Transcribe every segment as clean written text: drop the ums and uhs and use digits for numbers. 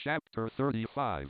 Chapter 35.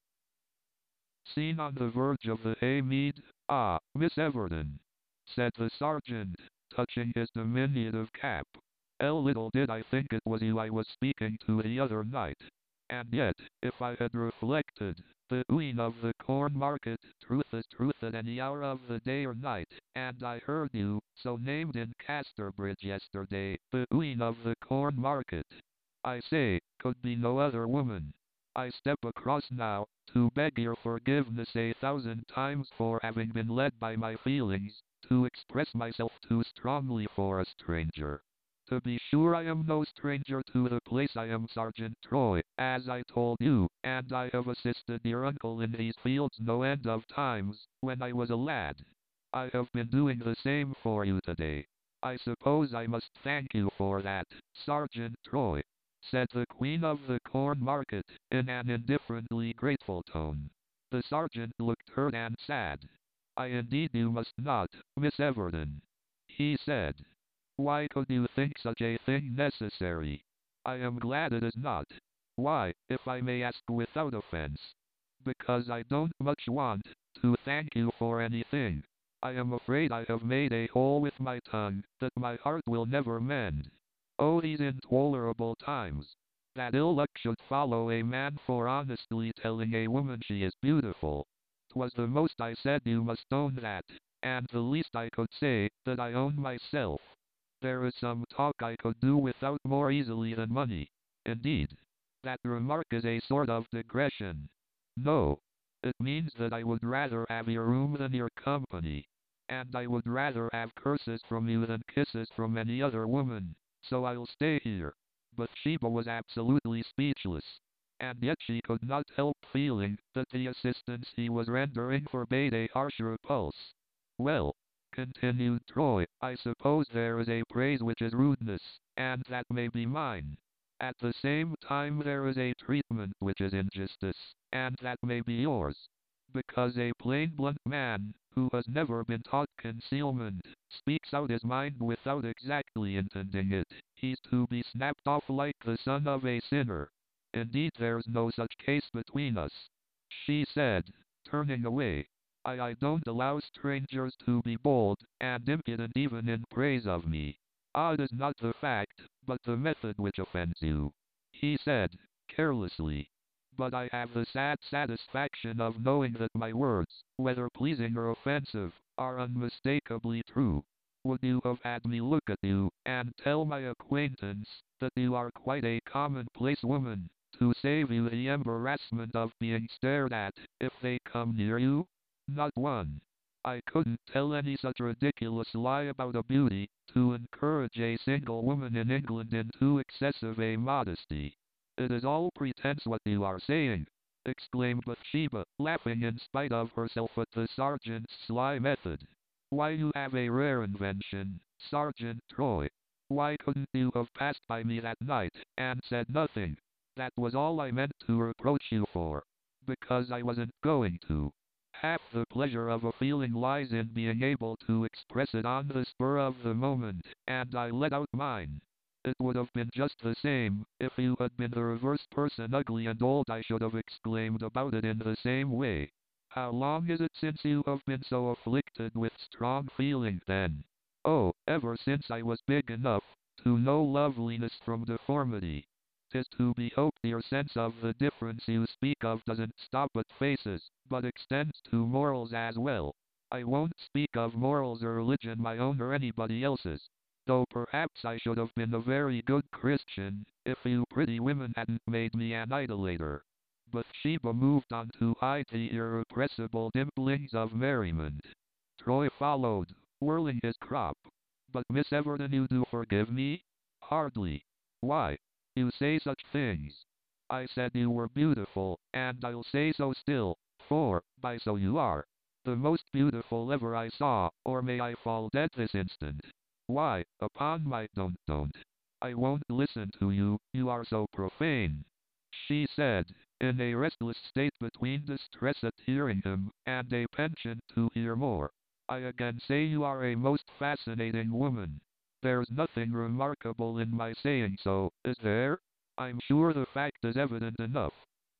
Seen on the verge of the haymead. "Ah, Miss Everton," said the sergeant, touching his diminutive cap. Little did I think it was you I was speaking to the other night. And yet, if I had reflected, the queen of the corn market, truth is truth at any hour of the day or night, and I heard you, so named in Casterbridge yesterday, the queen of the corn market. I say, could be no other woman. I step across now, to beg your forgiveness 1,000 times for having been led by my feelings, to express myself too strongly for a stranger. To be sure I am no stranger to the place. I am Sergeant Troy, as I told you, and I have assisted your uncle in these fields no end of times, when I was a lad. I have been doing the same for you today. I suppose I must thank you for that, Sergeant Troy," said the Queen of the Corn Market, in an indifferently grateful tone. The sergeant looked hurt and sad. "I indeed you must not, Miss Everton," he said. "Why could you think such a thing necessary? I am glad it is not. Why, if I may ask without offense?" "Because I don't much want to thank you for anything. I am afraid I have made a hole with my tongue that my heart will never mend. Oh, these intolerable times! That ill luck should follow a man for honestly telling a woman she is beautiful. 'Twas the most I said, you must own that, and the least I could say, that I own myself. There is some talk I could do without more easily than money. Indeed, that remark is a sort of digression. No, it means that I would rather have your room than your company, and I would rather have curses from you than kisses from any other woman. So I'll stay here." Bathsheba was absolutely speechless, and yet she could not help feeling that the assistance he was rendering forbade a harsh repulse. "Well," continued Troy, "I suppose there is a praise which is rudeness, and that may be mine. At the same time there is a treatment which is injustice, and that may be yours. Because a plain blunt man, who has never been taught concealment, speaks out his mind without exactly intending it, he's to be snapped off like the son of a sinner. Indeed there's no such case between us," she said, turning away. I don't allow strangers to be bold and impudent even in praise of me. It is not the fact, but the method which offends you," he said, carelessly. "But I have the sad satisfaction of knowing that my words, whether pleasing or offensive, are unmistakably true. Would you have had me look at you, and tell my acquaintance, that you are quite a commonplace woman, to save you the embarrassment of being stared at, if they come near you? Not one. I couldn't tell any such ridiculous lie about a beauty, to encourage a single woman in England in too excessive a modesty." "It is all pretense what you are saying," exclaimed Bathsheba, laughing in spite of herself at the sergeant's sly method. "Why, you have a rare invention, Sergeant Troy. Why couldn't you have passed by me that night, and said nothing? That was all I meant to reproach you for. Because I wasn't going to. Half the pleasure of a feeling lies in being able to express it on the spur of the moment, and I let out mine. It would have been just the same, if you had been the reverse person, ugly and old. I should have exclaimed about it in the same way. How long is it since you have been so afflicted with strong feeling then?" "Oh, ever since I was big enough to know loveliness from deformity. 'Tis to be hoped your sense of the difference you speak of doesn't stop at faces, but extends to morals as well. I won't speak of morals or religion, my own or anybody else's. Though perhaps I should have been a very good Christian, if you pretty women hadn't made me an idolater." Bathsheba moved on to hide the irrepressible dimplings of merriment. Troy followed, whirling his crop. "But Miss Everton, you do forgive me?" "Hardly. Why? You say such things." "I said you were beautiful, and I'll say so still, for, by so you are. The most beautiful ever I saw, or may I fall dead this instant. Why, upon my don't. I won't listen to you, you are so profane," she said, in a restless state between distress at hearing him, and a penchant to hear more. "I again say you are a most fascinating woman. There's nothing remarkable in my saying so, is there? I'm sure the fact is evident enough.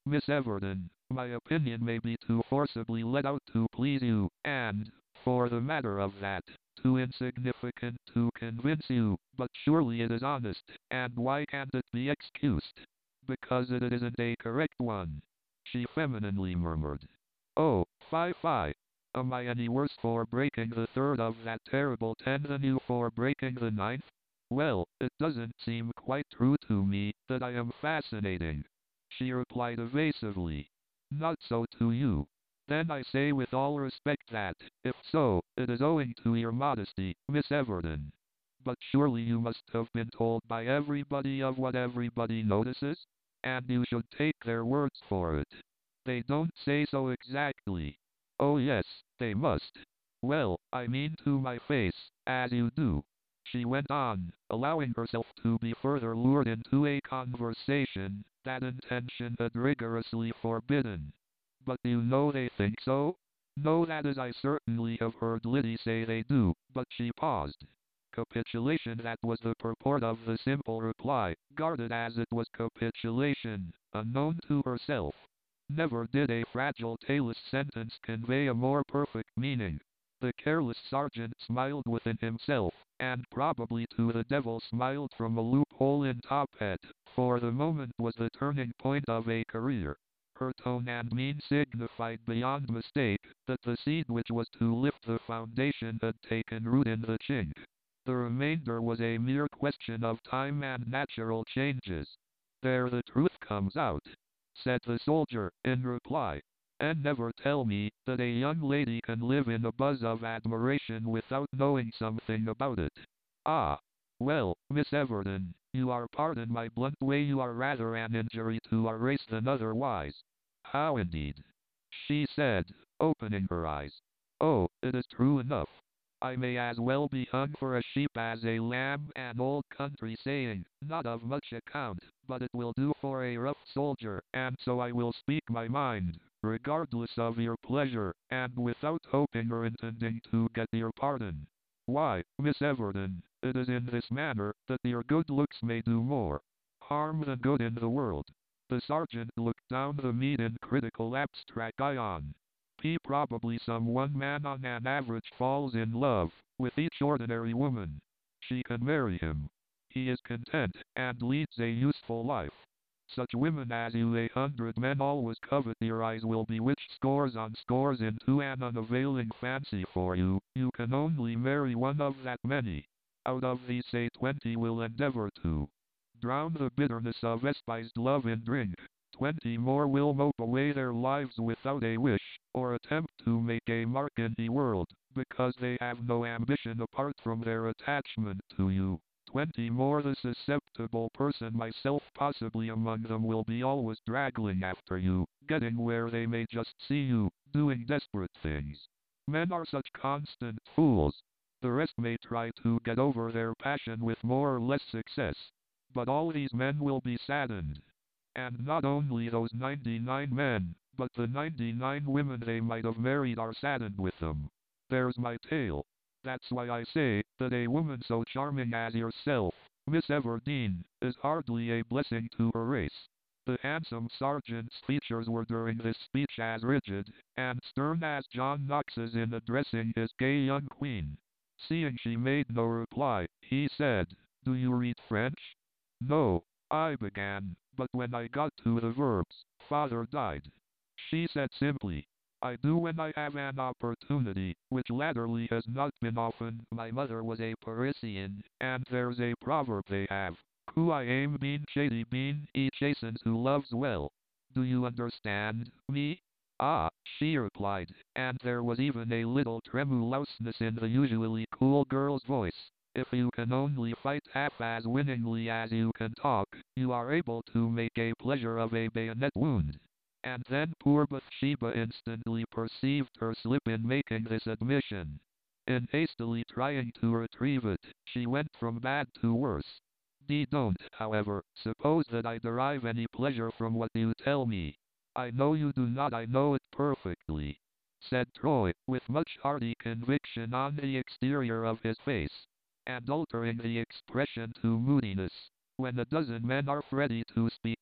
Miss Everton, my opinion may be too forcibly let out to please you, and, for the matter of that, too insignificant to convince you, but surely it is honest, and why can't it be excused? Because it isn't a correct one, she femininely murmured. Oh, fie. Am I any worse for breaking the third of that terrible 10 than you for breaking the ninth? Well, it doesn't seem quite true to me that I am fascinating, she replied evasively. Not so to you. Then I say with all respect that, if so, it is owing to your modesty, Miss Everton. But surely you must have been told by everybody of what everybody notices? And you should take their words for it. They don't say so exactly. Oh yes, they must. Well, I mean to my face, as you do. She went on, allowing herself to be further lured into a conversation that intention had rigorously forbidden. But you know they think so? No, that is, I certainly have heard Liddy say they do, but she paused. Capitulation, that was the purport of the simple reply, guarded as it was capitulation, unknown to herself. Never did a fragile tailless sentence convey a more perfect meaning. The careless sergeant smiled within himself, and probably to the devil smiled from a loophole in top hat, for the moment was the turning point of a career. Her tone and mien signified beyond mistake that the seed which was to lift the foundation had taken root in the chink. The remainder was a mere question of time and natural changes. There the truth comes out, said the soldier, in reply. And never tell me that a young lady can live in a buzz of admiration without knowing something about it. Ah, well, Miss Everton, you are, pardon my blunt way, you are rather an injury to our race than otherwise. How indeed? She said, opening her eyes. Oh, it is true enough. I may as well be hung for a sheep as a lamb, an old country saying, not of much account, but it will do for a rough soldier, and so I will speak my mind, regardless of your pleasure, and without hoping or intending to get your pardon. Why, Miss Everton, it is in this manner that your good looks may do more harm than good in the world. The sergeant looked down the meat in critical abstract ion. Probably some one man on an average falls in love with each ordinary woman. She can marry him. He is content and leads a useful life. Such women as you 100 men always covet, your eyes will bewitch scores on scores into an unavailing fancy for you. You can only marry one of that many. Out of these, say 20 will endeavor to drown the bitterness of despised love in drink. 20 more will mope away their lives without a wish, or attempt to make a mark in the world, because they have no ambition apart from their attachment to you. 20 more, the susceptible person, myself possibly among them, will be always draggling after you, getting where they may just see you, doing desperate things. Men are such constant fools. The rest may try to get over their passion with more or less success. But all these men will be saddened. And not only those 99 men, but the 99 women they might have married are saddened with them. There's my tale. That's why I say that a woman so charming as yourself, Miss Everdeen, is hardly a blessing to her race. The handsome sergeant's features were during this speech as rigid and stern as John Knox's in addressing his gay young queen. Seeing she made no reply, he said, "Do you read French?" "No," I began, but when I got to the verbs, father died. She said simply, "I do when I have an opportunity, which latterly has not been often. My mother was a Parisian, and there's a proverb they have, Who I aim being shady bean, he chastens who loves well. Do you understand me?" "Ah," she replied, and there was even a little tremulousness in the usually cool girl's voice. "If you can only fight half as winningly as you can talk, you are able to make a pleasure of a bayonet wound." And then poor Bathsheba instantly perceived her slip in making this admission. In hastily trying to retrieve it, she went from bad to worse. Don't, however, suppose that I derive any pleasure from what you tell me. I know you do not, I know it perfectly, said Troy, with much hearty conviction on the exterior of his face, and altering the expression to moodiness. When a dozen men are ready to speak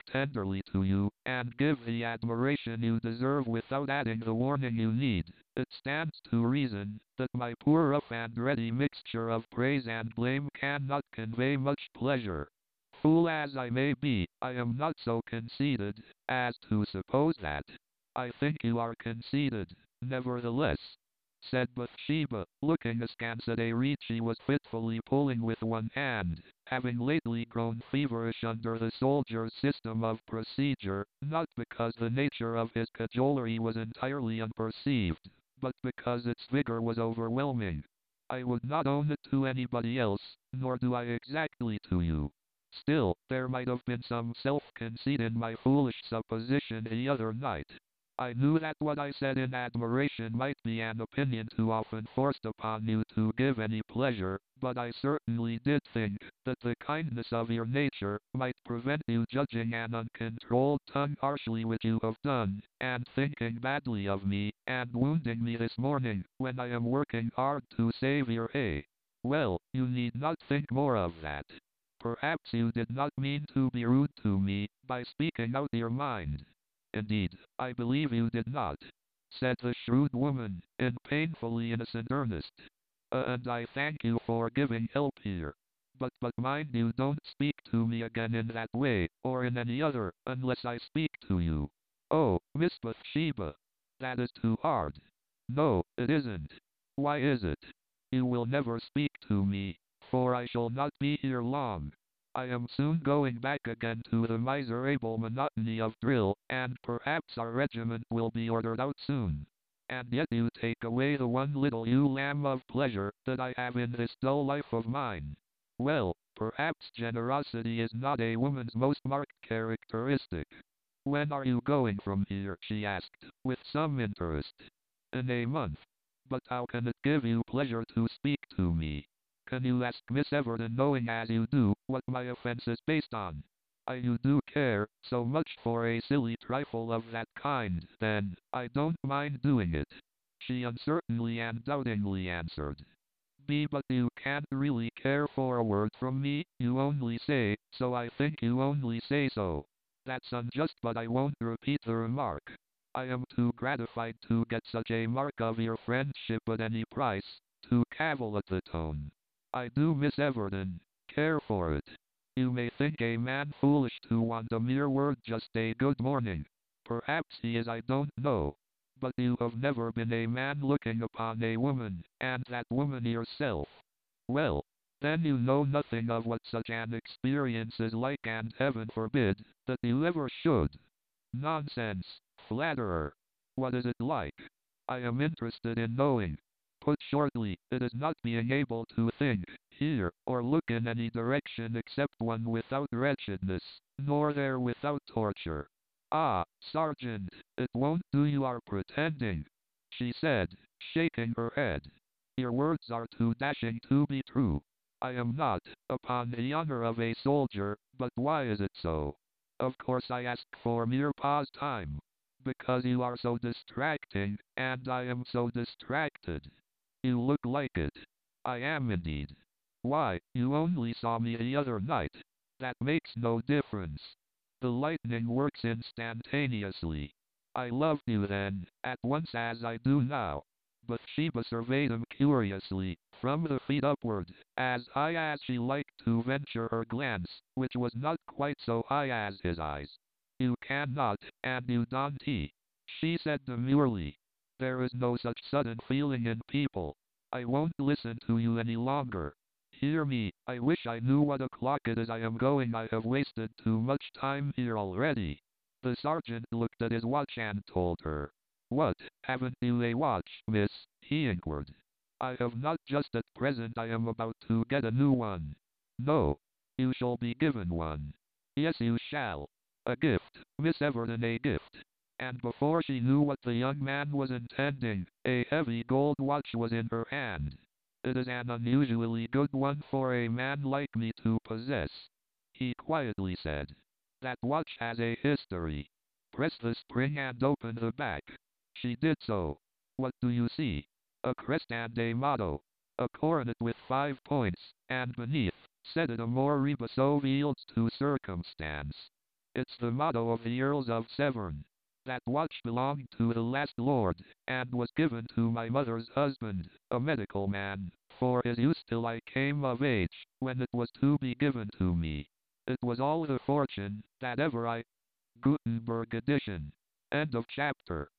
tenderly to you, and give the admiration you deserve without adding the warning you need, it stands to reason that my poor rough and ready mixture of praise and blame cannot convey much pleasure. Fool as I may be, I am not so conceited as to suppose that. I think you are conceited, nevertheless, said Bathsheba, looking askance at a reed she was fitfully pulling with one hand, having lately grown feverish under the soldier's system of procedure, not because the nature of his cajolery was entirely unperceived, but because its vigor was overwhelming. I would not own it to anybody else, nor do I exactly to you. Still, there might have been some self-conceit in my foolish supposition the other night. I knew that what I said in admiration might be an opinion too often forced upon you to give any pleasure, but I certainly did think that the kindness of your nature might prevent you judging an uncontrolled tongue harshly, which you have done, and thinking badly of me, and wounding me this morning, when I am working hard to save your hay. Well, you need not think more of that. Perhaps you did not mean to be rude to me by speaking out your mind. Indeed, I believe you did not, said the shrewd woman, in painfully innocent earnest. And I thank you for giving help here. But mind you don't speak to me again in that way, or in any other, unless I speak to you. Oh, Miss Bathsheba, that is too hard. No, it isn't. Why is it? You will never speak to me, for I shall not be here long. I am soon going back again to the miserable monotony of drill, and perhaps our regiment will be ordered out soon. And yet you take away the one little ewe lamb of pleasure that I have in this dull life of mine. Well, perhaps generosity is not a woman's most marked characteristic. When are you going from here? She asked, with some interest. In a month. But how can it give you pleasure to speak to me? Can you ask Miss Everton, knowing as you do, what my offense is based on? You do care so much for a silly trifle of that kind, then I don't mind doing it. She uncertainly and doubtingly answered. But you can't really care for a word from me, you only say, so I think you only say so. That's unjust, but I won't repeat the remark. I am too gratified to get such a mark of your friendship at any price, to cavil at the tone. I do, Miss Everton, care for it. You may think a man foolish to want a mere word, just a good morning. Perhaps he is, I don't know. But you have never been a man looking upon a woman, and that woman yourself. Well, then you know nothing of what such an experience is like, and heaven forbid that you ever should. Nonsense, flatterer. What is it like? I am interested in knowing. Put shortly, it is not being able to think, hear, or look in any direction except one without wretchedness, nor there without torture. Ah, Sergeant, it won't do, you are pretending, she said, shaking her head. Your words are too dashing to be true. I am not, upon the honor of a soldier, but why is it so? Of course I ask for mere pastime, because you are so distracting, and I am so distracted. You look like it. I am indeed. Why, you only saw me the other night. That makes no difference. The lightning works instantaneously. I loved you then, at once, as I do now. Bathsheba surveyed him curiously, from the feet upward, as high as she liked to venture her glance, which was not quite so high as his eyes. You cannot, and you don't, she said demurely. There is no such sudden feeling in people. I won't listen to you any longer. Hear me, I wish I knew what o'clock it is. I am going. I have wasted too much time here already. The sergeant looked at his watch and told her. What, haven't you a watch, miss? He inquired. I have not just at present. I am about to get a new one. No. You shall be given one. Yes, you shall. A gift, Miss Everton, a gift. And before she knew what the young man was intending, a heavy gold watch was in her hand. It is an unusually good one for a man like me to possess, he quietly said. That watch has a history. Press the spring and open the back. She did so. What do you see? A crest and a motto. A coronet with 5 points, and beneath, said it amor rebus yields to circumstance. It's the motto of the Earls of Severn. That watch belonged to the last lord, and was given to my mother's husband, a medical man, for his use till I came of age, when it was to be given to me. It was all the fortune that ever I... Gutenberg edition. End of chapter.